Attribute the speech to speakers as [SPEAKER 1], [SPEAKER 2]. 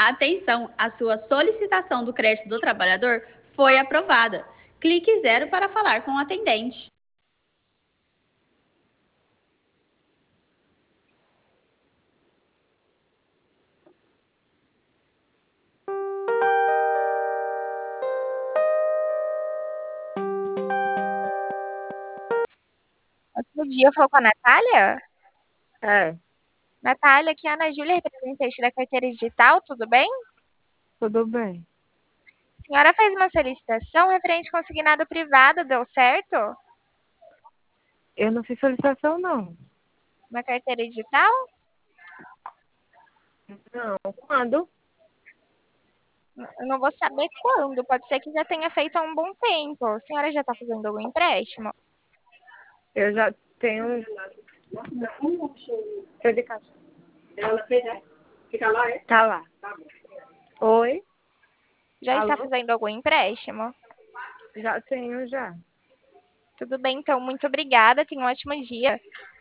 [SPEAKER 1] Atenção, a sua solicitação do crédito do trabalhador foi aprovada. Clique zero para falar com o atendente.
[SPEAKER 2] Outro dia eu falo com a Natália.
[SPEAKER 3] É,
[SPEAKER 2] Natália, aqui é a Ana Júlia, representante da carteira digital, tudo bem?
[SPEAKER 3] tudo bem.
[SPEAKER 2] A senhora fez uma solicitação referente a consignado privado, deu certo?
[SPEAKER 3] Eu não fiz solicitação, não.
[SPEAKER 2] Na carteira digital?
[SPEAKER 3] Não, quando?
[SPEAKER 2] Eu não vou saber quando, pode ser que já tenha feito há um bom tempo. A senhora já está fazendo algum empréstimo?
[SPEAKER 3] Eu já tenho. Foi de casa. Ela fez, né? Fica lá, é? Tá lá. Oi?
[SPEAKER 2] Já está
[SPEAKER 3] Alô?
[SPEAKER 2] fazendo algum empréstimo?
[SPEAKER 3] Já tenho, já.
[SPEAKER 2] Tudo bem, então, muito obrigada, tenha um ótimo dia.